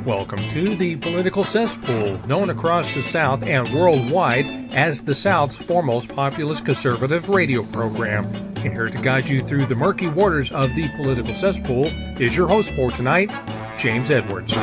Welcome to the Political Cesspool, known across the South and worldwide as the South's foremost populist conservative radio program. And here to guide you through the murky waters of the Political Cesspool is your host for tonight, James Edwards.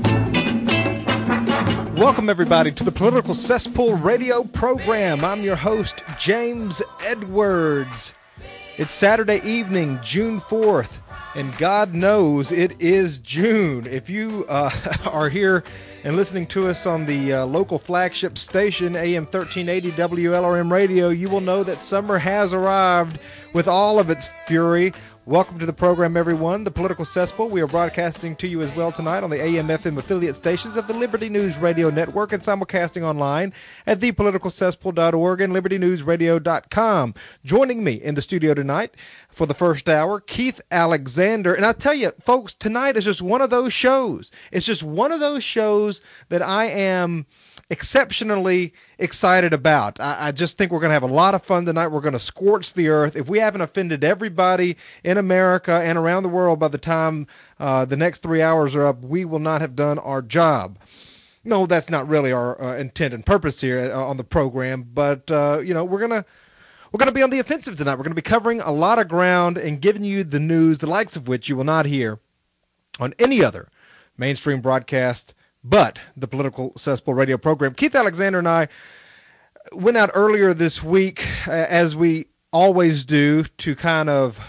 Welcome, everybody, to the Political Cesspool radio program. I'm your host, James Edwards. It's Saturday evening, June 4th. And God knows it is June. If you are here and listening to us on the local flagship station, AM 1380 WLRM Radio, you will know that summer has arrived with all of its fury. Welcome to the program, everyone. The Political Cesspool. We are broadcasting to you as well tonight on the AM/FM affiliate stations of the Liberty News Radio Network and simulcasting online at thepoliticalcesspool.org and libertynewsradio.com. Joining me in the studio tonight for the first hour, Keith Alexander. And I tell you, folks, tonight is just one of those shows. It's just one of those shows that I am exceptionally excited about. I just think we're going to have a lot of fun tonight. We're going to scorch the earth. If we haven't offended everybody in America and around the world by the time the next 3 hours are up, we will not have done our job. No, that's not really our intent and purpose here on the program, but we're going to be on the offensive tonight. We're going to be covering a lot of ground and giving you the news, the likes of which you will not hear on any other mainstream broadcast but the Political Cesspool radio program. Keith Alexander and I went out earlier this week, as we always do, to kind of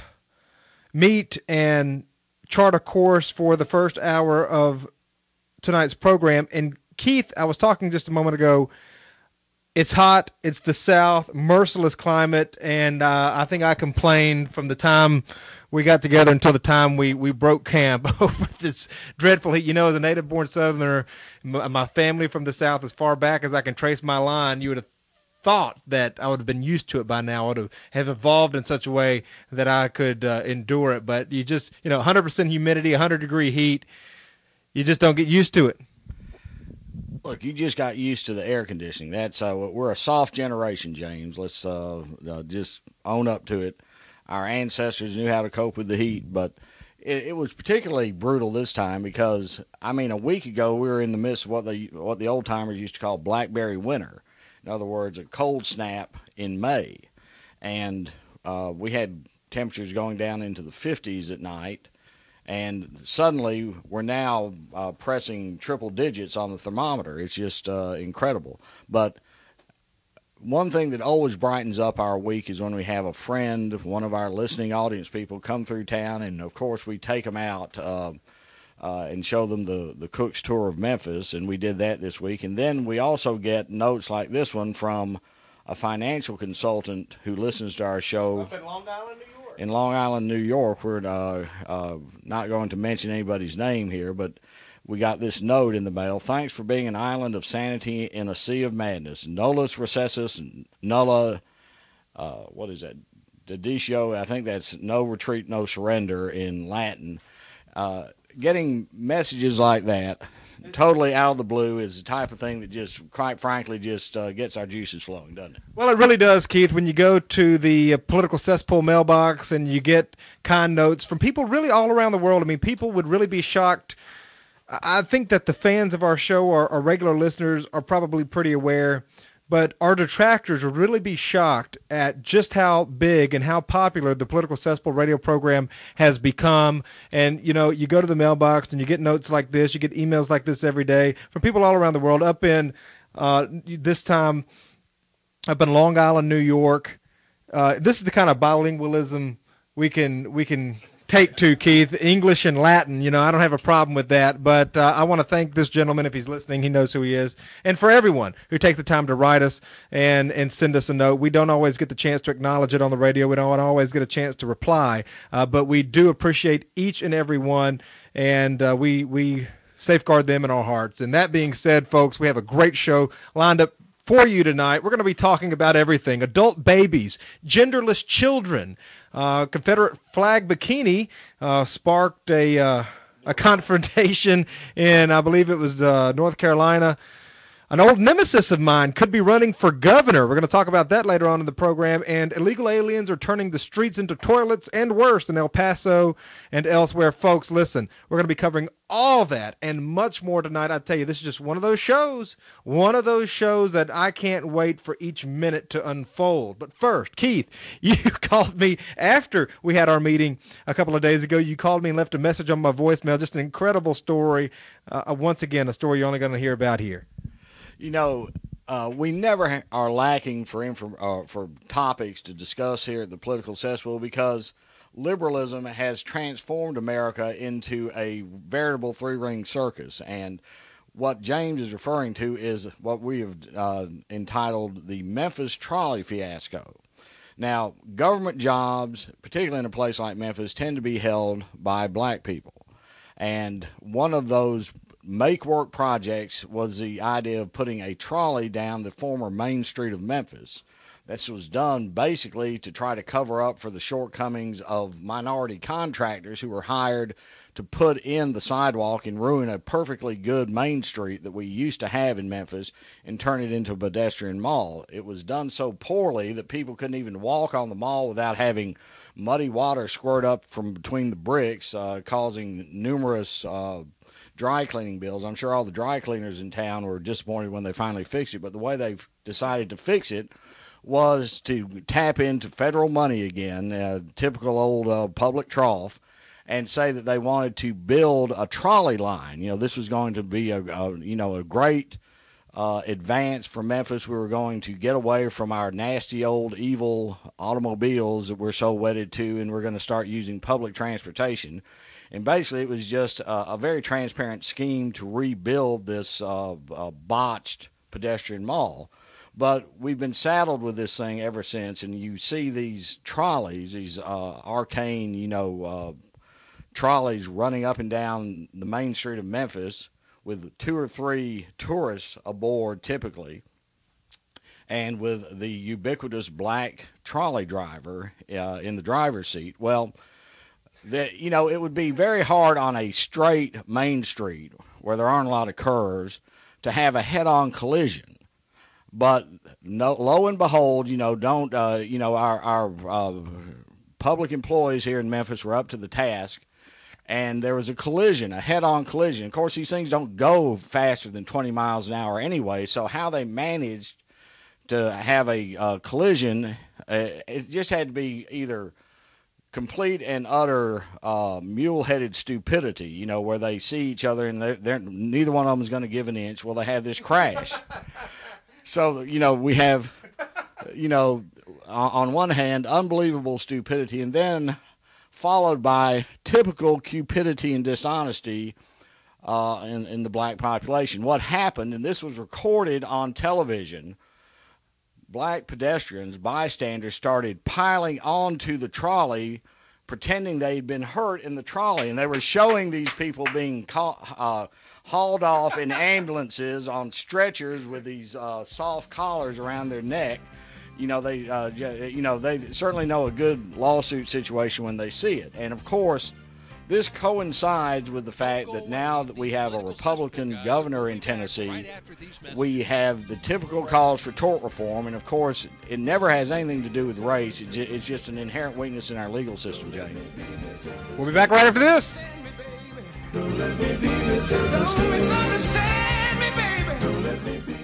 meet and chart a course for the first hour of tonight's program. And Keith, I was talking just a moment ago, it's hot, it's the South, merciless climate, and I think I complained from the time we got together until the time we broke camp over this dreadful heat. You know, as a native-born Southerner, my family from the South, as far back as I can trace my line, you would have thought that I would have been used to it by now. I would have evolved in such a way that I could endure it. But you just, 100% humidity, 100-degree heat, you just don't get used to it. Look, you just got used to the air conditioning. That's we're a soft generation, James. Let's just own up to it. Our ancestors knew how to cope with the heat, but it was particularly brutal this time because, a week ago we were in the midst of what the old-timers used to call blackberry winter. In other words, a cold snap in May. And we had temperatures going down into the 50s at night, and suddenly we're now pressing triple digits on the thermometer. It's just incredible. But one thing that always brightens up our week is when we have a friend, one of our listening audience people, come through town, and of course we take them out and show them the Cook's Tour of Memphis, and we did that this week. And then we also get notes like this one from a financial consultant who listens to our show Up in Long Island, New York. In Long Island, New York. We're not going to mention anybody's name here, but we got this note in the mail. Thanks for being an island of sanity in a sea of madness. Nolus recessus, nulla, what is that? Deditio, I think that's no retreat, no surrender in Latin. Getting messages like that, totally out of the blue, is the type of thing that just, quite frankly, just gets our juices flowing, doesn't it? Well, it really does, Keith. When you go to the Political Cesspool mailbox and you get kind notes from people really all around the world, people would really be shocked. I think that the fans of our show, our regular listeners, are probably pretty aware, but our detractors will really be shocked at just how big and how popular the Political Cesspool radio program has become. And, you go to the mailbox and you get notes like this, you get emails like this every day from people all around the world, up in, this time, up in Long Island, New York. This is the kind of bilingualism we can take to, Keith, English and Latin. I don't have a problem with that, but I want to thank this gentleman. If he's listening, he knows who he is. And for everyone who takes the time to write us and send us a note. We don't always get the chance to acknowledge it on the radio. We don't always get a chance to reply, but we do appreciate each and every one, and we safeguard them in our hearts. And that being said, folks, we have a great show lined up for you tonight. We're going to be talking about everything: adult babies, genderless children. Confederate flag bikini sparked a confrontation in, I believe it was North Carolina. An old nemesis of mine could be running for governor. We're going to talk about that later on in the program. And illegal aliens are turning the streets into toilets and worse in El Paso and elsewhere. Folks, listen, we're going to be covering all that and much more tonight. I tell you, this is just one of those shows that I can't wait for each minute to unfold. But first, Keith, you called me after we had our meeting a couple of days ago. You called me and left a message on my voicemail. Just an incredible story. Once again, a story you're only going to hear about here. You know, we never are lacking for topics to discuss here at the Political Cesspool because liberalism has transformed America into a veritable three-ring circus. And what James is referring to is what we have entitled the Memphis trolley fiasco. Now, government jobs, particularly in a place like Memphis, tend to be held by black people. And one of those make-work projects was the idea of putting a trolley down the former main street of Memphis. This was done basically to try to cover up for the shortcomings of minority contractors who were hired to put in the sidewalk and ruin a perfectly good main street that we used to have in Memphis and turn it into a pedestrian mall. It was done so poorly that people couldn't even walk on the mall without having muddy water squirt up from between the bricks, causing numerous dry cleaning bills. I'm sure all the dry cleaners in town were disappointed when they finally fixed it, but the way they've decided to fix it was to tap into federal money again, typical old public trough, and say that they wanted to build a trolley line. You know, this was going to be a great advance for Memphis. We were going to get away from our nasty old evil automobiles that we're so wedded to, and we're going to start using public transportation. And basically, it was just a very transparent scheme to rebuild this botched pedestrian mall. But we've been saddled with this thing ever since, and you see these trolleys, these arcane, trolleys running up and down the main street of Memphis with 2 or 3 tourists aboard typically, and with the ubiquitous black trolley driver in the driver's seat. Well, it would be very hard on a straight main street where there aren't a lot of curves to have a head-on collision. But no, lo and behold, our public employees here in Memphis were up to the task, and there was a collision, a head-on collision. Of course, these things don't go faster than 20 miles an hour anyway, so how they managed to have a collision, it just had to be either complete and utter mule-headed stupidity, where they see each other and they're neither one of them is going to give an inch. Well, they have this crash. So, we have, on one hand, unbelievable stupidity, and then followed by typical cupidity and dishonesty in the black population. What happened, and this was recorded on television, black pedestrians, bystanders, started piling onto the trolley, pretending they'd been hurt in the trolley, and they were showing these people being hauled off in ambulances on stretchers with these soft collars around their neck. They certainly know a good lawsuit situation when they see it. And of course, this coincides with the fact that now that we have a Republican governor in Tennessee, we have the typical calls for tort reform. And of course, it never has anything to do with race. It's just an inherent weakness in our legal system, Jay. We'll be back right after this. Don't misunderstand me, baby. Don't let me be.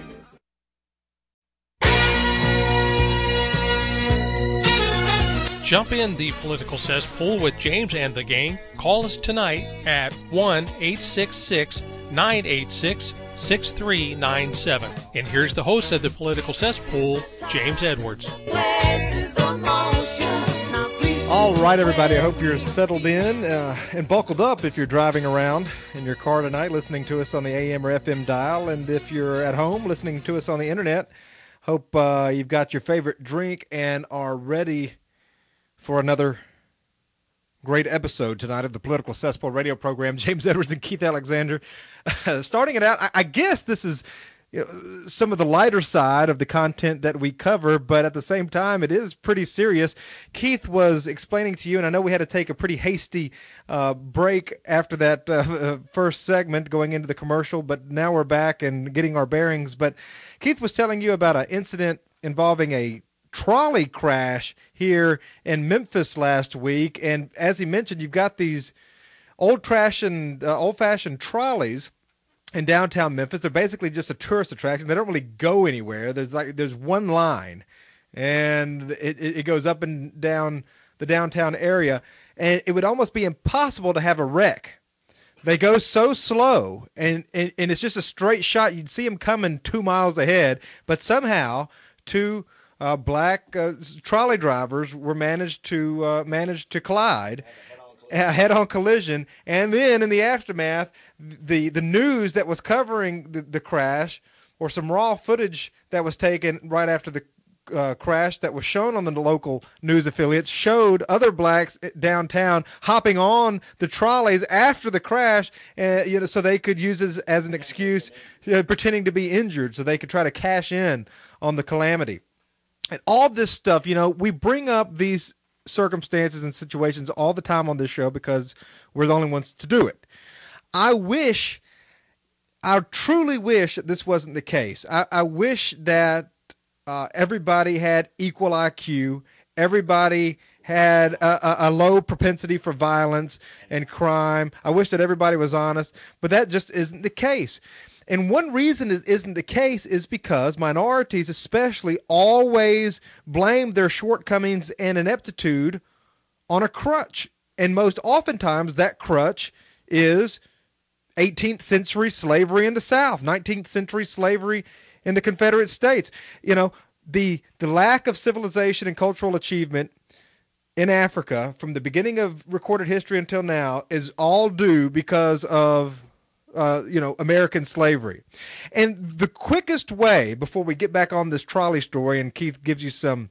Jump in the Political Cesspool with James and the gang. Call us tonight at 1-866-986-6397. And here's the host of the Political Cesspool, James Edwards. All right, everybody, I hope you're settled in and buckled up if you're driving around in your car tonight listening to us on the AM or FM dial. And if you're at home listening to us on the internet, hope you've got your favorite drink and are ready for another great episode tonight of the Political Cesspool radio program. James Edwards and Keith Alexander. Starting it out, I guess this is some of the lighter side of the content that we cover, but at the same time, it is pretty serious. Keith was explaining to you, and I know we had to take a pretty hasty break after that first segment going into the commercial, but now we're back and getting our bearings. But Keith was telling you about an incident involving a trolley crash here in Memphis last week, and as he mentioned, you've got these old-fashioned trolleys in downtown Memphis. They're basically just a tourist attraction. They don't really go anywhere. There's one line, and it goes up and down the downtown area, and it would almost be impossible to have a wreck. They go so slow, and it's just a straight shot. You'd see them coming 2 miles ahead, but somehow two black trolley drivers were managed to collide, a head-on collision, and then in the aftermath, the news that was covering the crash, or some raw footage that was taken right after the crash that was shown on the local news affiliates, showed other blacks downtown hopping on the trolleys after the crash, so they could use it as an excuse, pretending to be injured, so they could try to cash in on the calamity. And all this stuff, we bring up these circumstances and situations all the time on this show because we're the only ones to do it. I truly wish that this wasn't the case. I wish that everybody had equal IQ, everybody had a low propensity for violence and crime. I wish that everybody was honest, but that just isn't the case. And one reason it isn't the case is because minorities especially always blame their shortcomings and ineptitude on a crutch. And most oftentimes that crutch is 18th century slavery in the South, 19th century slavery in the Confederate States. The lack of civilization and cultural achievement in Africa from the beginning of recorded history until now is all due because of American slavery. And the quickest way, before we get back on this trolley story and Keith gives you some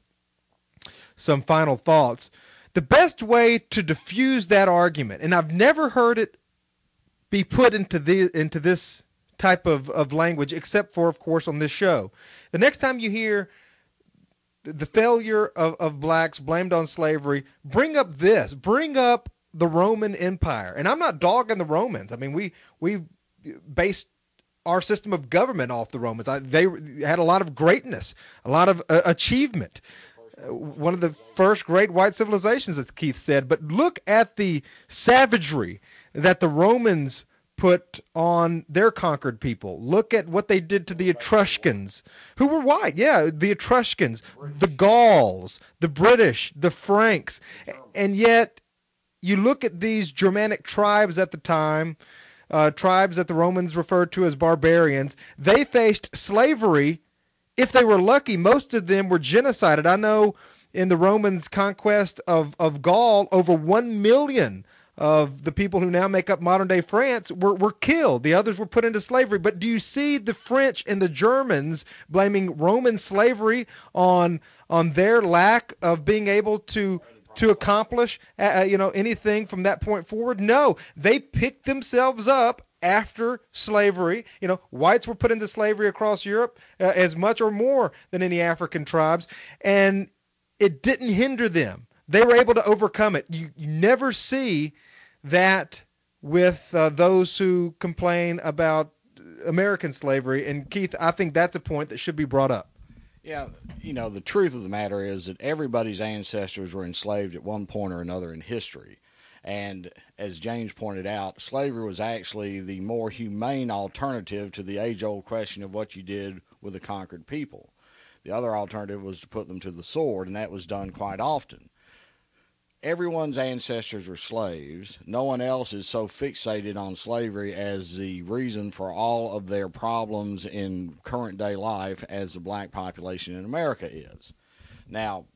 final thoughts, the best way to diffuse that argument, and I've never heard it be put into this type of language, except for, of course, on this show. The next time you hear the failure of blacks blamed on slavery, bring up the Roman Empire. And I'm not dogging the Romans. I mean, we based our system of government off the Romans. They had a lot of greatness, a lot of achievement. One of the first great white civilizations, as Keith said. But look at the savagery that the Romans put on their conquered people. Look at what they did to the Etruscans, who were white. Yeah, the Etruscans, the Gauls, the British, the Franks. And yet, you look at these Germanic tribes at the time, tribes that the Romans referred to as barbarians. They faced slavery. If they were lucky, most of them were genocided. I know in the Romans' conquest of Gaul, over 1 million of the people who now make up modern-day France were killed. The others were put into slavery. But do you see the French and the Germans blaming Roman slavery on their lack of being able to accomplish anything from that point forward? No, they picked themselves up after slavery. Whites were put into slavery across Europe as much or more than any African tribes, and it didn't hinder them. They were able to overcome it. You never see that with those who complain about American slavery. And Keith, I think that's a point that should be brought up. Yeah, the truth of the matter is that everybody's ancestors were enslaved at one point or another in history. And as James pointed out, slavery was actually the more humane alternative to the age-old question of what you did with a conquered people. The other alternative was to put them to the sword, and that was done quite often. Everyone's ancestors were slaves. No one else is so fixated on slavery as the reason for all of their problems in current day life as the black population in America is. Now,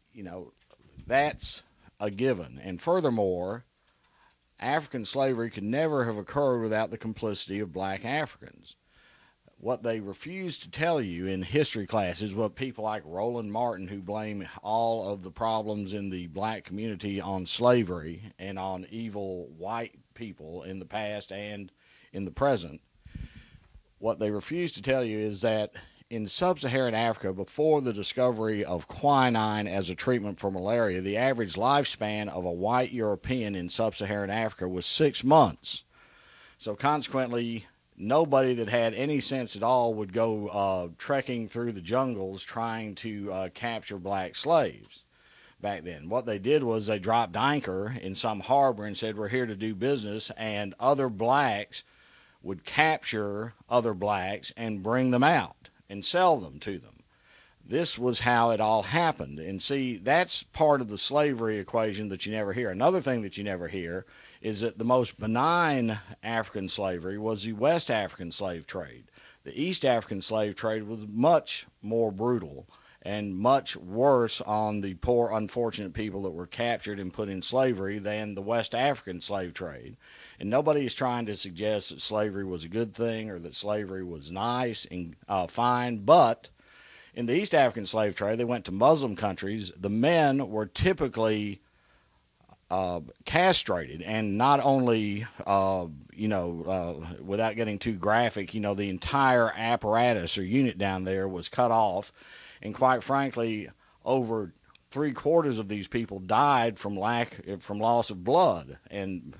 that's a given. And furthermore, African slavery could never have occurred without the complicity of black Africans. What they refuse to tell you in history classes, what people like Roland Martin, who blame all of the problems in the black community on slavery and on evil white people in the past and in the present, What they refuse to tell you is that in sub-Saharan Africa, before the discovery of quinine as a treatment for malaria, the average lifespan of a white European in sub-Saharan Africa was 6 months. So consequently, nobody that had any sense at all would go trekking through the jungles trying to capture black slaves back then. What they did was they dropped anchor in some harbor and said, we're here to do business, and other blacks would capture other blacks and bring them out and sell them to them. This was how it all happened. And see, that's part of the slavery equation that you never hear. Another thing that you never hear is that the most benign African slavery was the West African slave trade. The East African slave trade was much more brutal and much worse on the poor, unfortunate people that were captured and put in slavery than the West African slave trade. And nobody is trying to suggest that slavery was a good thing or that slavery was nice and fine, but in the East African slave trade, they went to Muslim countries. The men were typically castrated, and not only, without getting too graphic, the entire apparatus or unit down there was cut off. And quite frankly, over 3/4 of these people died from loss of blood. And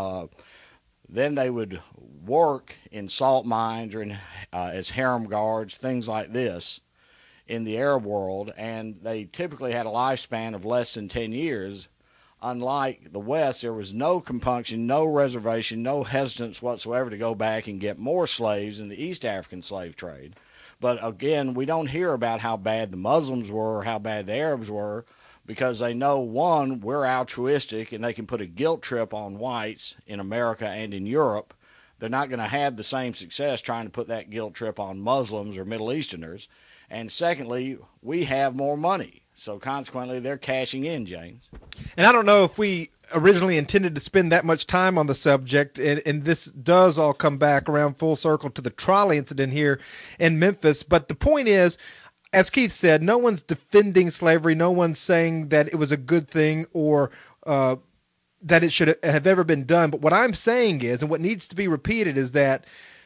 then they would work in salt mines or as harem guards, things like this, in the Arab world, and they typically had a lifespan of less than 10 years. Unlike the West, there was no compunction, no reservation, no hesitance whatsoever to go back and get more slaves in the East African slave trade. But again, we don't hear about how bad the Muslims were or how bad the Arabs were, because they know, one, we're altruistic and they can put a guilt trip on whites in America and in Europe. They're not going to have the same success trying to put that guilt trip on Muslims or Middle Easterners. And secondly, we have more money. So consequently, they're cashing in, James. And I don't know if we originally intended to spend that much time on the subject, and this does all come back around full circle to the trolley incident here in Memphis. But the point is, as Keith said, no one's defending slavery. No one's saying that it was a good thing or that it should have ever been done. But what I'm saying is, and what needs to be repeated is that,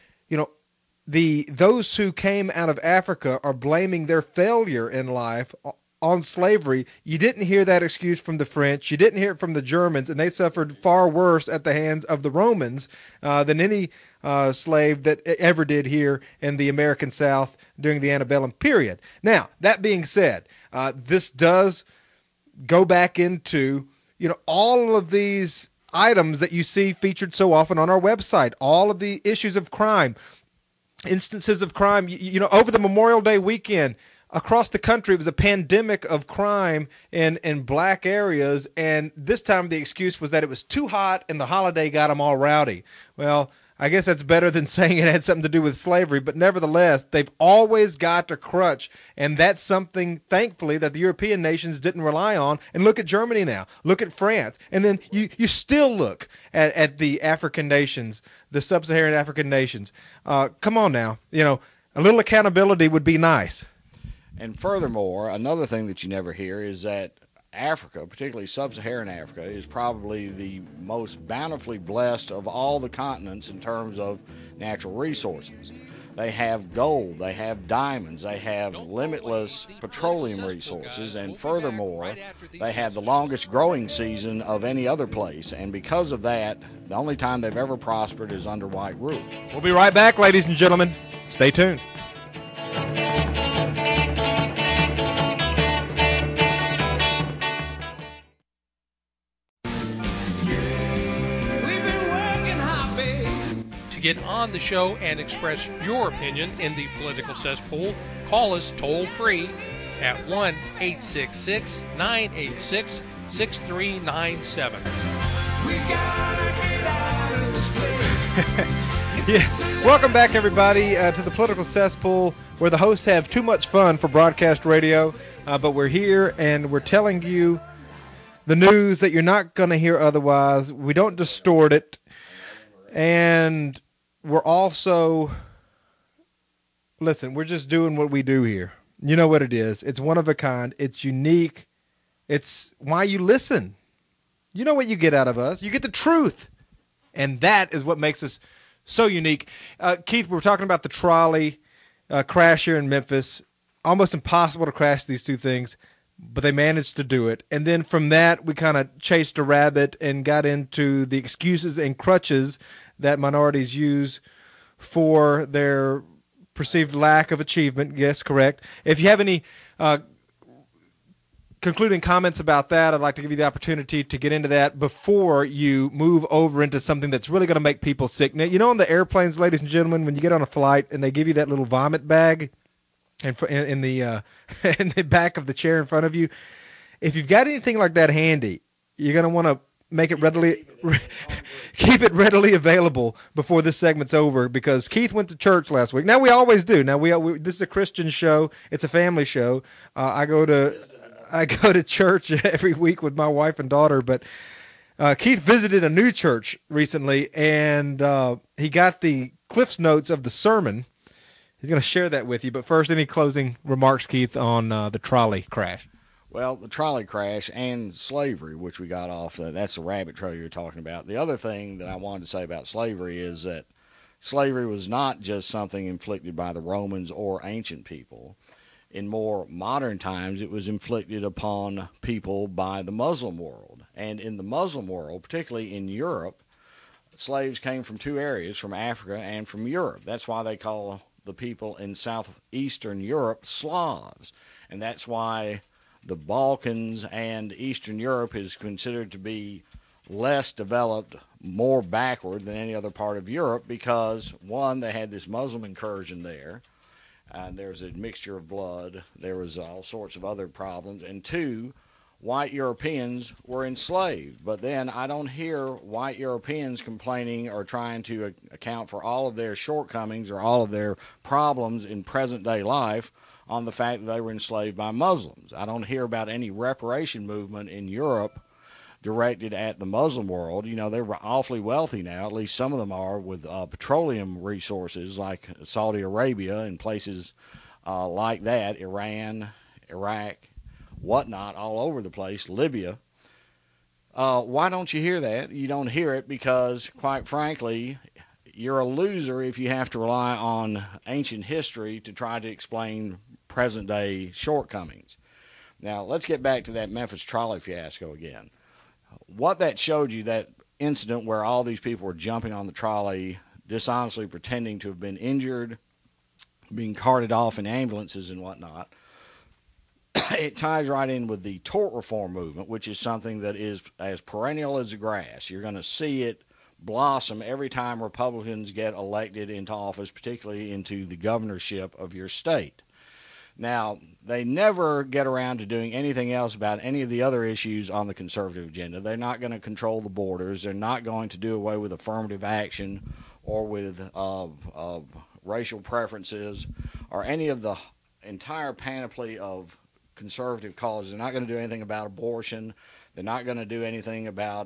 those who came out of Africa are blaming their failure in life on slavery. You didn't hear that excuse from the French. You didn't hear it from the Germans, and they suffered far worse at the hands of the Romans than any slave that ever did here in the American South during the antebellum period. Now, that being said, this does go back into, all of these items that you see featured so often on our website, all of the issues of crime, instances of crime. Over the Memorial Day weekend, across the country, it was a pandemic of crime in black areas, and this time the excuse was that it was too hot and the holiday got them all rowdy. Well, I guess that's better than saying it had something to do with slavery, but nevertheless, they've always got a crutch, and that's something, thankfully, that the European nations didn't rely on. And look at Germany now. Look at France. And then you still look at the African nations, the sub-Saharan African nations. Come on now. A little accountability would be nice. And furthermore, another thing that you never hear is that Africa, particularly sub-Saharan Africa, is probably the most bountifully blessed of all the continents in terms of natural resources. They have gold, they have diamonds, they have limitless petroleum resources, and furthermore, they have the longest growing season of any other place. And because of that, the only time they've ever prospered is under white rule. We'll be right back, ladies and gentlemen. Stay tuned. To get on the show and express your opinion in the political cesspool, call us toll free at 1-866-986-6397. We gotta get out of this place. Yeah. Welcome back, everybody, to the political cesspool, where the hosts have too much fun for broadcast radio, but we're here and we're telling you the news that you're not going to hear otherwise. We don't distort it, and we're also, listen, we're just doing what we do here. You know what it is. It's one of a kind. It's unique. It's why you listen. You know what you get out of us. You get the truth. And that is what makes us So unique. Keith, we were talking about the trolley crash here in Memphis. Almost impossible to crash these two things, but they managed to do it. And then from that, we kind of chased a rabbit and got into the excuses and crutches that minorities use for their perceived lack of achievement. Yes, correct. If you have any concluding comments about that, I'd like to give you the opportunity to get into that before you move over into something that's really going to make people sick. Now, you know, on the airplanes, ladies and gentlemen, when you get on a flight and they give you that little vomit bag in the in the back of the chair in front of you, if you've got anything like that handy, you're going to want to make it readily keep it readily available before this segment's over, because Keith went to church last week. Now, we always do. Now, we this is a Christian show. It's a family show. I go to church every week with my wife and daughter, but Keith visited a new church recently, and he got the Cliff's Notes of the sermon. He's going to share that with you. But first, any closing remarks, Keith, on the trolley crash? Well, the trolley crash and slavery, which we got off, that's the rabbit trail you're talking about. The other thing that I wanted to say about slavery is that slavery was not just something inflicted by the Romans or ancient people. In more modern times, it was inflicted upon people by the Muslim world. And in the Muslim world, particularly in Europe, slaves came from two areas, from Africa and from Europe. That's why they call the people in southeastern Europe Slavs. And that's why the Balkans and Eastern Europe is considered to be less developed, more backward than any other part of Europe, because, one, they had this Muslim incursion there. There's a mixture of blood. There was all sorts of other problems. And two, white Europeans were enslaved. But then I don't hear white Europeans complaining or trying to account for all of their shortcomings or all of their problems in present-day life on the fact that they were enslaved by Muslims. I don't hear about any reparation movement in Europe directed at the Muslim world. You know, they're awfully wealthy now, at least some of them are, with petroleum resources like Saudi Arabia and places like that, Iran, Iraq, whatnot, all over the place, Libya. Why don't you hear that? You don't hear it because, quite frankly, you're a loser if you have to rely on ancient history to try to explain present-day shortcomings. Now, let's get back to that Memphis trolley fiasco again. What that showed you, that incident where all these people were jumping on the trolley, dishonestly pretending to have been injured, being carted off in ambulances and whatnot, it ties right in with the tort reform movement, which is something that is as perennial as the grass. You're going to see it blossom every time Republicans get elected into office, particularly into the governorship of your state. Now, they never get around to doing anything else about any of the other issues on the conservative agenda. They're not going to control the borders. They're not going to do away with affirmative action or with racial preferences or any of the entire panoply of conservative causes. They're not going to do anything about abortion. They're not going to do anything about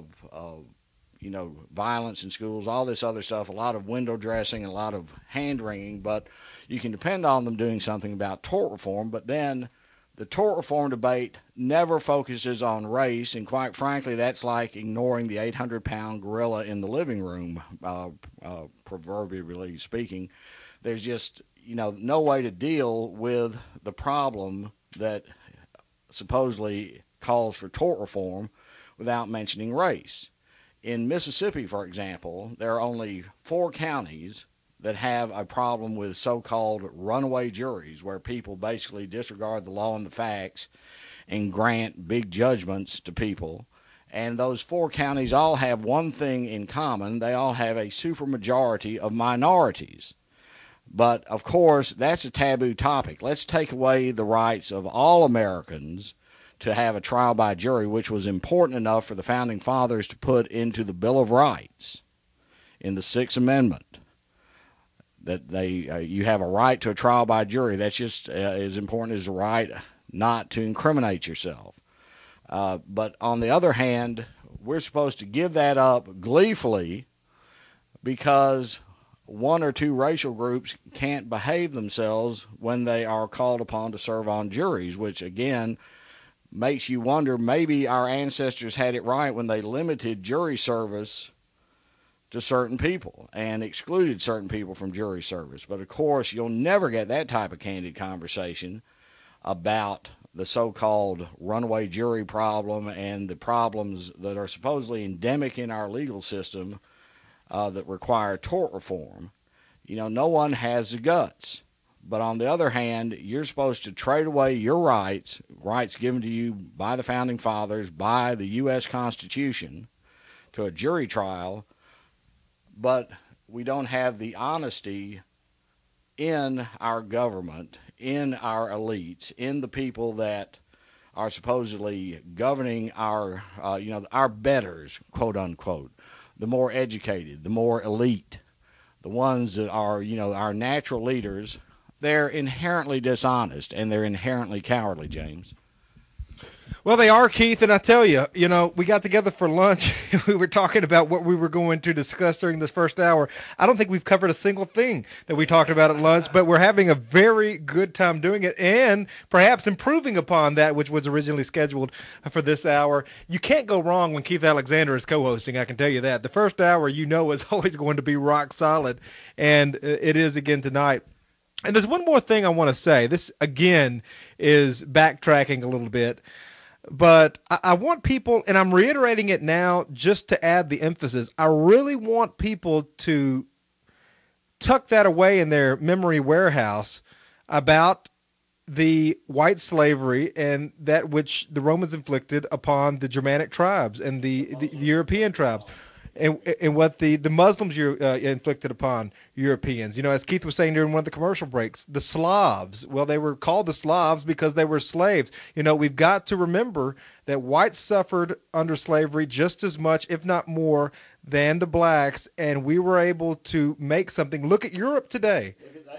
violence in schools, all this other stuff, a lot of window dressing, a lot of hand-wringing, but you can depend on them doing something about tort reform. But then the tort reform debate never focuses on race, and quite frankly, that's like ignoring the 800-pound gorilla in the living room, proverbially speaking. There's just, no way to deal with the problem that supposedly calls for tort reform without mentioning race. In Mississippi, for example, there are only 4 counties that have a problem with so-called runaway juries, where people basically disregard the law and the facts and grant big judgments to people. And those 4 counties all have one thing in common. They all have a supermajority of minorities. But, of course, that's a taboo topic. Let's take away the rights of all Americans to have a trial by jury, which was important enough for the Founding Fathers to put into the Bill of Rights in the 6th Amendment, that you have a right to a trial by jury. That's just as important as the right not to incriminate yourself. But on the other hand, we're supposed to give that up gleefully because 1 or 2 racial groups can't behave themselves when they are called upon to serve on juries, which, again, makes you wonder, maybe our ancestors had it right when they limited jury service to certain people and excluded certain people from jury service. But of course, you'll never get that type of candid conversation about the so-called runaway jury problem and the problems that are supposedly endemic in our legal system that require tort reform. You know, no one has the guts. But on the other hand, you're supposed to trade away your rights given to you by the Founding Fathers, by the U.S. Constitution, to a jury trial, but we don't have the honesty in our government, in our elites, in the people that are supposedly governing our, our betters, quote unquote, the more educated, the more elite, the ones that are, our natural leaders. They're inherently dishonest and they're inherently cowardly, James. Well, they are, Keith, and I tell you, we got together for lunch. We were talking about what we were going to discuss during this first hour. I don't think we've covered a single thing that we talked about at lunch, but we're having a very good time doing it and perhaps improving upon that which was originally scheduled for this hour. You can't go wrong when Keith Alexander is co-hosting, I can tell you that. The first hour, is always going to be rock solid, and it is again tonight. And there's one more thing I want to say. This, again, is backtracking a little bit. But I want people, and I'm reiterating it now just to add the emphasis, I really want people to tuck that away in their memory warehouse about the white slavery and that which the Romans inflicted upon the Germanic tribes and the European tribes. And what the Muslims inflicted upon Europeans. As Keith was saying during one of the commercial breaks, the Slavs, well, they were called the Slavs because they were slaves. We've got to remember that whites suffered under slavery just as much, if not more, than the blacks, and we were able to make something. Look at Europe today.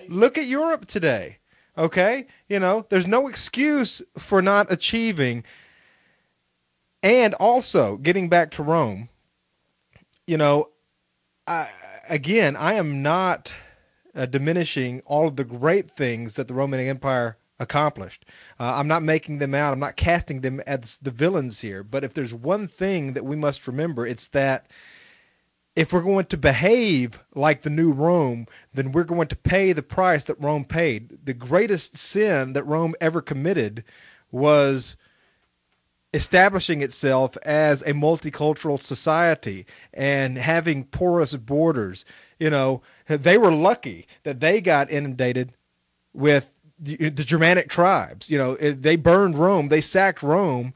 Okay? There's no excuse for not achieving. And also, getting back to Rome, I am not diminishing all of the great things that the Roman Empire accomplished. I'm not making them out. I'm not casting them as the villains here. But if there's one thing that we must remember, it's that if we're going to behave like the new Rome, then we're going to pay the price that Rome paid. The greatest sin that Rome ever committed was establishing itself as a multicultural society and having porous borders. They were lucky that they got inundated with the Germanic tribes. They burned Rome, they sacked Rome,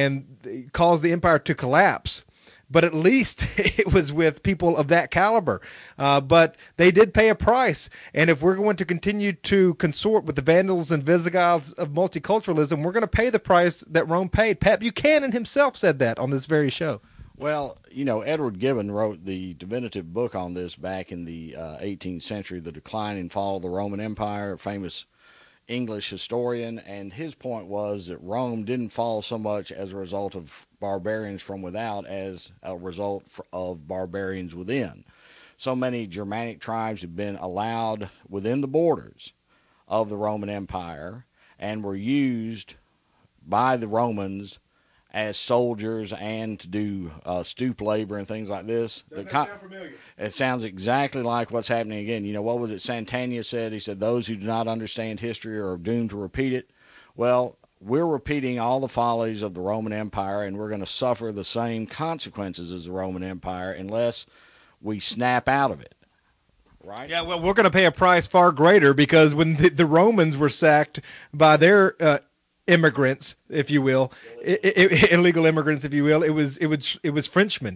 and caused the empire to collapse. But at least it was with people of that caliber. But they did pay a price. And if we're going to continue to consort with the Vandals and Visigoths of multiculturalism, we're going to pay the price that Rome paid. Pat Buchanan himself said that on this very show. Well, Edward Gibbon wrote the definitive book on this back in the 18th century, The Decline and Fall of the Roman Empire, a famous English historian, and his point was that Rome didn't fall so much as a result of barbarians from without as a result of barbarians within. So many Germanic tribes had been allowed within the borders of the Roman Empire and were used by the Romans as soldiers and to do stoop labor and things like this. Doesn't that sound familiar? It sounds exactly like what's happening again. What was it Santana said? He said, those who do not understand history are doomed to repeat it. Well, we're repeating all the follies of the Roman Empire, and we're going to suffer the same consequences as the Roman Empire unless we snap out of it. Right? Yeah, well, we're going to pay a price far greater because when the Romans were sacked by their immigrants, if you will, illegal immigrants, if you will, it was Frenchmen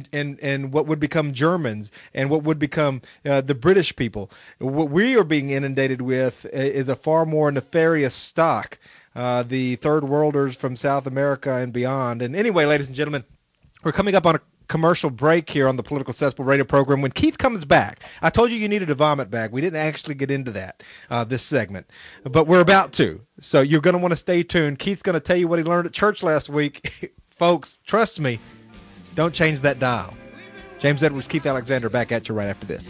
and what would become Germans and what would become the British people. What we are being inundated with is a far more nefarious stock, the third worlders from South America and beyond. And anyway, ladies and gentlemen, we're coming up on a commercial break here on the Political Cesspool radio program. When Keith comes back, I told you needed a vomit bag. We didn't actually get into that this segment, but we're about to. So you're going to want to stay tuned. Keith's going to tell you what he learned at church last week. Folks, trust me, don't change that dial. James Edwards, Keith Alexander, back at you right after this.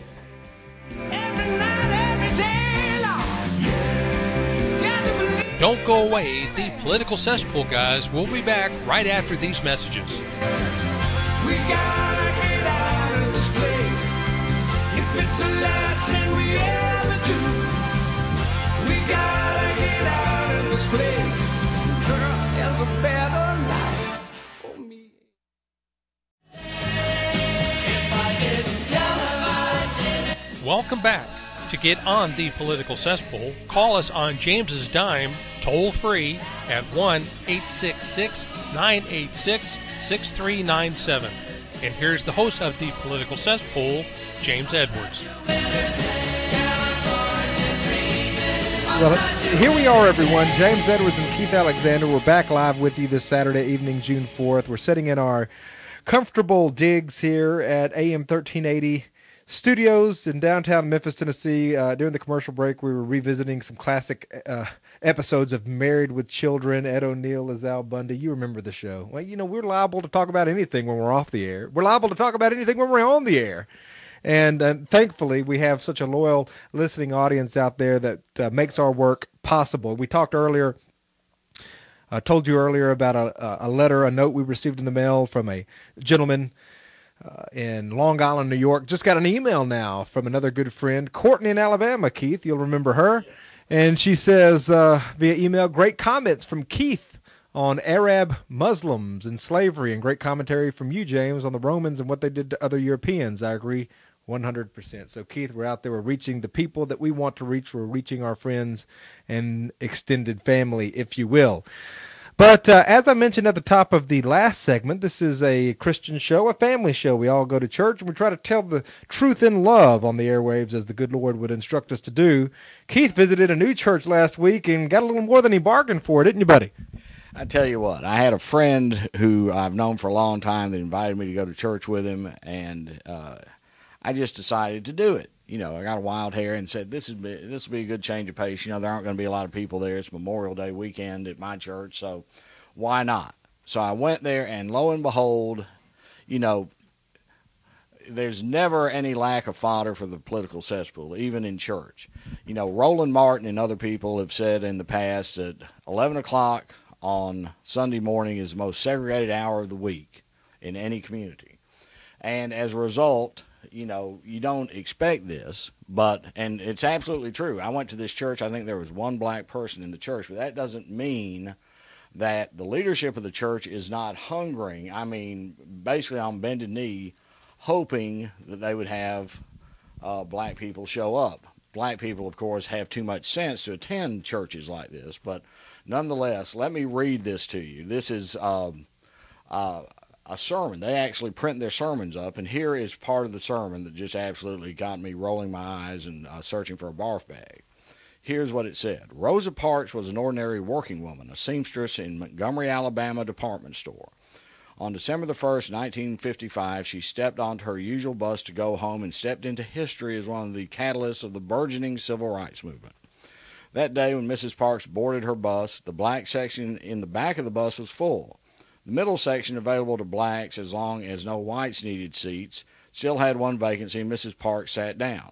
Don't go away. The Political Cesspool guys will be back right after these messages. We gotta get out of this place. it's the last thing we ever do. We gotta get out of this place. Girl, there's a better life for me. Welcome back. To get on the political cesspool, call us on James's dime, toll free at 1-866-986-6397. And here's the host of the political cesspool, James Edwards. Well, here we are, everyone. James Edwards and Keith Alexander. We're back live with you this Saturday evening, June 4th. We're sitting in our comfortable digs here at AM 1380 studios in downtown Memphis, Tennessee. During the commercial break, we were revisiting some classic episodes of Married with Children. Ed O'Neill as Al Bundy. You remember the show. Well, you know, we're liable to talk about anything when we're off the air. We're liable to talk about anything when we're on the air. And thankfully, we have such a loyal listening audience out there that makes our work possible. We talked earlier, told you earlier about a letter, a note we received in the mail from a gentleman in Long Island, New York. Just got an email now from another good friend, Courtney in Alabama. Keith, you'll remember her. And she says via email, great comments from Keith on Arab Muslims and slavery, and great commentary from you, James, on the Romans and what they did to other Europeans. I agree 100%. So, Keith, we're out there. We're reaching the people that we want to reach. We're reaching our friends and extended family, if you will. But as I mentioned at the top of the last segment, this is a Christian show, a family show. We all go to church, and we try to tell the truth in love on the airwaves, as the good Lord would instruct us to do. Keith visited a new church last week and got a little more than he bargained for, didn't you, buddy? I tell you what, I had a friend who I've known for a long time that invited me to go to church with him, and I just decided to do it. You know, I got a wild hair and said, this will be a good change of pace. You know, there aren't going to be a lot of people there. It's Memorial Day weekend at my church, so why not? So I went there, and lo and behold, you know, there's never any lack of fodder for the political cesspool, even in church. You know, Roland Martin and other people have said in the past that 11 o'clock on Sunday morning is the most segregated hour of the week in any community. And as a result, you know, you don't expect this, and it's absolutely true. I went to this church. I think there was one black person in the church, but that doesn't mean that the leadership of the church is not hungering. I mean, basically on bended knee, hoping that they would have black people show up. Black people, of course, have too much sense to attend churches like this, but nonetheless, let me read this to you. This is a sermon. They actually print their sermons up, and here is part of the sermon that just absolutely got me rolling my eyes and searching for a barf bag. Here's what it said. Rosa Parks was an ordinary working woman, a seamstress in Montgomery, Alabama department store. On December the 1st, 1955, she stepped onto her usual bus to go home and stepped into history as one of the catalysts of the burgeoning civil rights movement. That day, when Mrs. Parks boarded her bus, the black section in the back of the bus was full. The middle section, available to blacks as long as no whites needed seats, still had one vacancy, and Mrs. Parks sat down.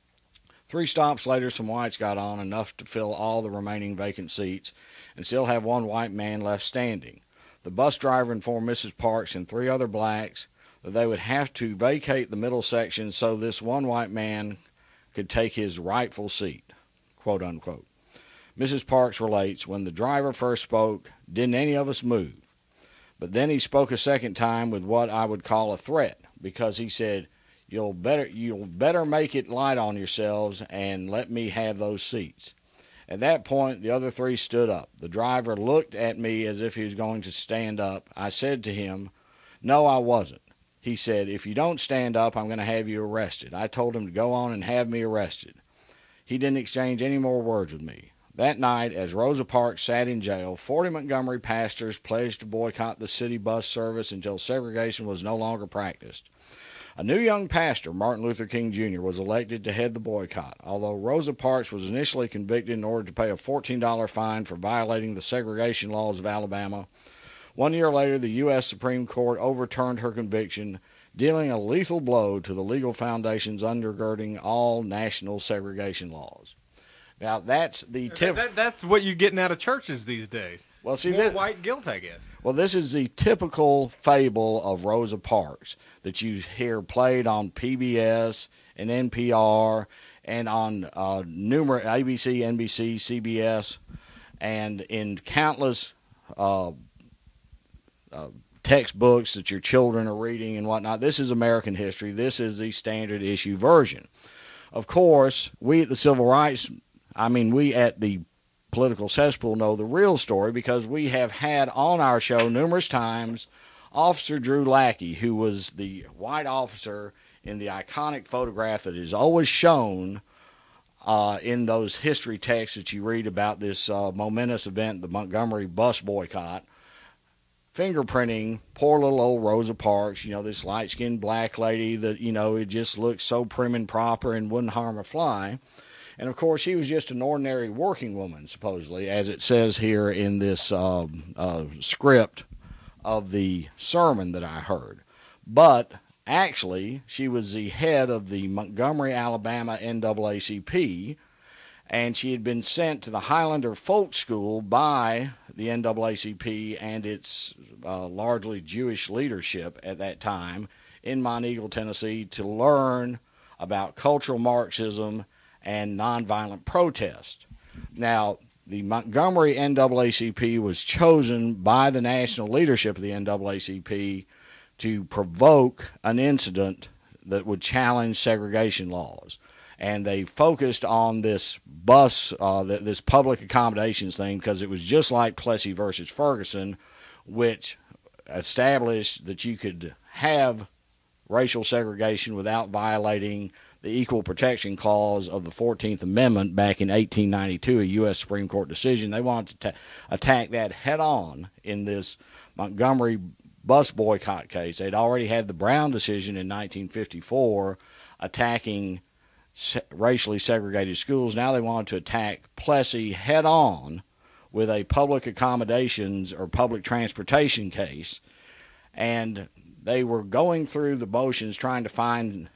3 stops later, some whites got on, enough to fill all the remaining vacant seats, and still have one white man left standing. The bus driver informed Mrs. Parks and 3 other blacks that they would have to vacate the middle section so this one white man could take his rightful seat, quote unquote. Mrs. Parks relates, when the driver first spoke, didn't any of us move. But then he spoke a second time with what I would call a threat, because he said, you'll better make it light on yourselves and let me have those seats. At that point, the other 3 stood up. The driver looked at me as if he was going to stand up. I said to him, no, I wasn't. He said, if you don't stand up, I'm going to have you arrested. I told him to go on and have me arrested. He didn't exchange any more words with me. That night, as Rosa Parks sat in jail, 40 Montgomery pastors pledged to boycott the city bus service until segregation was no longer practiced. A new young pastor, Martin Luther King Jr., was elected to head the boycott. Although Rosa Parks was initially convicted in order to pay a $14 fine for violating the segregation laws of Alabama, 1 year later the U.S. Supreme Court overturned her conviction, dealing a lethal blow to the legal foundations undergirding all national segregation laws. Now, that's the That's what you're getting out of churches these days. Well, see, more white guilt, I guess. Well, this is the typical fable of Rosa Parks that you hear played on PBS and NPR and on numerous ABC, NBC, CBS, and in countless textbooks that your children are reading and whatnot. This is American history. This is the standard issue version. Of course, we at the we at the Political Cesspool know the real story because we have had on our show numerous times Officer Drew Lackey, who was the white officer in the iconic photograph that is always shown in those history texts that you read about this momentous event, the Montgomery bus boycott, fingerprinting poor little old Rosa Parks, this light-skinned black lady that, it just looked so prim and proper and wouldn't harm a fly. And, of course, she was just an ordinary working woman, supposedly, as it says here in this script of the sermon that I heard. But, actually, she was the head of the Montgomery, Alabama NAACP, and she had been sent to the Highlander Folk School by the NAACP and its largely Jewish leadership at that time in Monteagle, Tennessee, to learn about cultural Marxism and nonviolent protest. Now, the Montgomery NAACP was chosen by the national leadership of the NAACP to provoke an incident that would challenge segregation laws. And they focused on this this public accommodations thing because it was just like Plessy versus Ferguson, which established that you could have racial segregation without violating the Equal Protection Clause of the 14th Amendment back in 1892, a U.S. Supreme Court decision. They wanted to attack that head on in this Montgomery bus boycott case. They'd already had the Brown decision in 1954 attacking racially segregated schools. Now they wanted to attack Plessy head on with a public accommodations or public transportation case. And they were going through the motions trying to find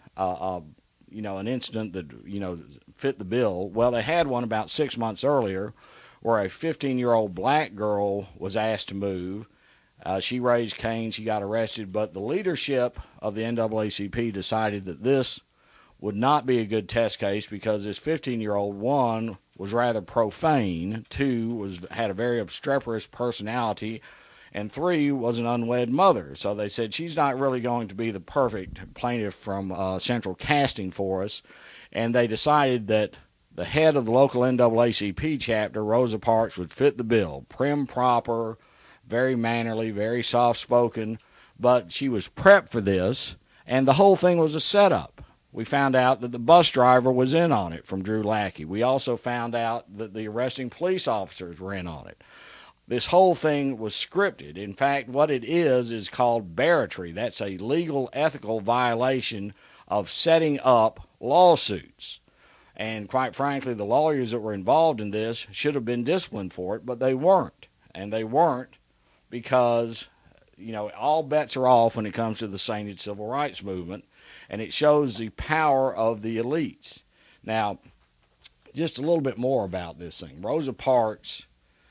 an incident that, fit the bill. Well, they had one about 6 months earlier where a 15-year-old black girl was asked to move. She raised Cain. She got arrested. But the leadership of the NAACP decided that this would not be a good test case because this 15-year-old, one, was rather profane, two, had a very obstreperous personality, and three, was an unwed mother. So they said she's not really going to be the perfect plaintiff from Central Casting for us. And they decided that the head of the local NAACP chapter, Rosa Parks, would fit the bill. Prim, proper, very mannerly, very soft-spoken. But she was prepped for this, and the whole thing was a setup. We found out that the bus driver was in on it from Drew Lackey. We also found out that the arresting police officers were in on it. This whole thing was scripted. In fact, what it is called barratry. That's a legal, ethical violation of setting up lawsuits. And quite frankly, the lawyers that were involved in this should have been disciplined for it, but they weren't. And they weren't because, all bets are off when it comes to the sainted civil rights movement. And it shows the power of the elites. Now, just a little bit more about this thing. Rosa Parks,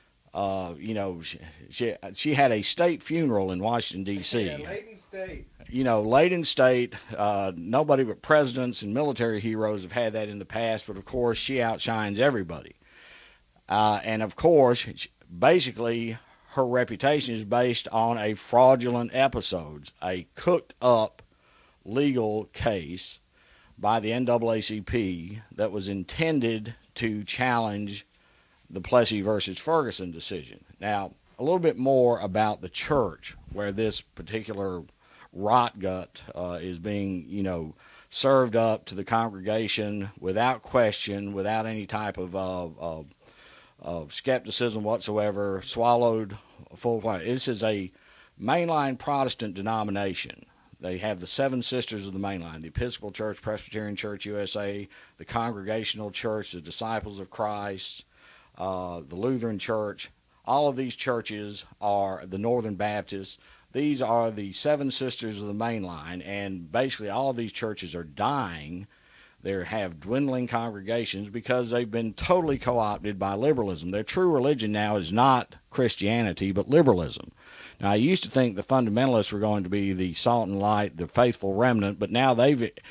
she had a state funeral in Washington, D.C. Yeah, Layton State. Layton State, nobody but presidents and military heroes have had that in the past, but of course she outshines everybody. And of course, basically, her reputation is based on a fraudulent episode, a cooked up legal case by the NAACP that was intended to challenge the Plessy versus Ferguson decision. Now, a little bit more about the church where this particular rot gut is being, served up to the congregation without question, without any type of skepticism whatsoever, swallowed full. This is a mainline Protestant denomination. They have the seven sisters of the mainline, the Episcopal Church, Presbyterian Church USA, the Congregational Church, the Disciples of Christ, the Lutheran Church. All of these churches are the Northern Baptists. These are the seven sisters of the mainline, and basically all of these churches are dying. They have dwindling congregations because they've been totally co-opted by liberalism. Their true religion now is not Christianity, but liberalism. Now, I used to think the fundamentalists were going to be the salt and light, the faithful remnant, but now they've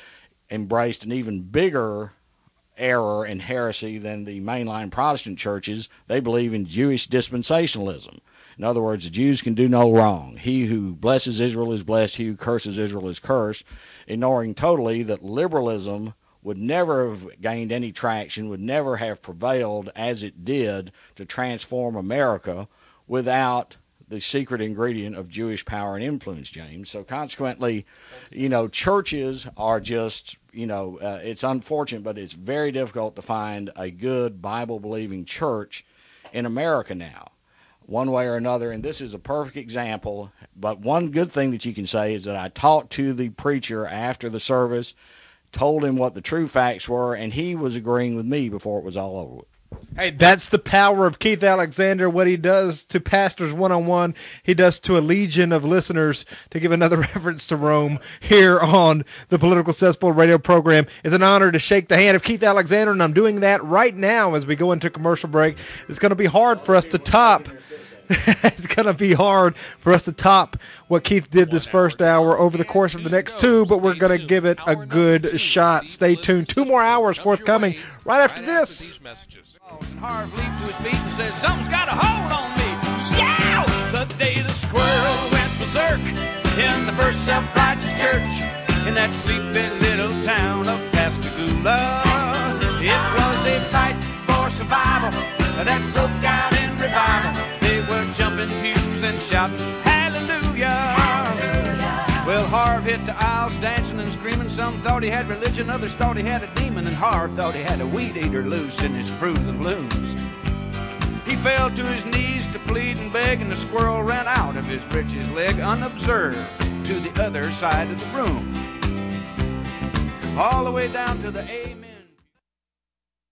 embraced an even bigger error and heresy than the mainline Protestant churches. They believe in Jewish dispensationalism. In other words, the Jews can do no wrong. He who blesses Israel is blessed. He who curses Israel is cursed, ignoring totally that liberalism would never have gained any traction, would never have prevailed as it did to transform America without the secret ingredient of Jewish power and influence, James. So consequently, churches are just, it's unfortunate, but it's very difficult to find a good Bible-believing church in America now, one way or another. And this is a perfect example. But one good thing that you can say is that I talked to the preacher after the service, told him what the true facts were, and he was agreeing with me before it was all over with. Hey, that's the power of Keith Alexander. What he does to pastors one-on-one, he does to a legion of listeners. To give another reference to Rome here on the Political Cesspool radio program, it's an honor to shake the hand of Keith Alexander, and I'm doing that right now as we go into commercial break. It's going to be hard for us to top. It's going to be hard for us to top what Keith did this first hour over the course of the next two, but we're going to give it a good shot. Stay tuned. 2 more hours forthcoming right after this. And Harv leaped to his feet and said, something's got a hold on me. Yeah! The day the squirrel went berserk in the first self-righteous church in that sleepy little town of Pascagoula. It was a fight for survival that broke out in revival. They were jumping pews and shouting, hallelujah! Well, Harv hit the aisles dancing and screaming. Some thought he had religion, others thought he had a demon, and Harv thought he had a weed eater loose in his Fruit of the Blooms. He fell to his knees to plead and beg, and the squirrel ran out of his breeches leg unobserved to the other side of the room. All the way down to the amen.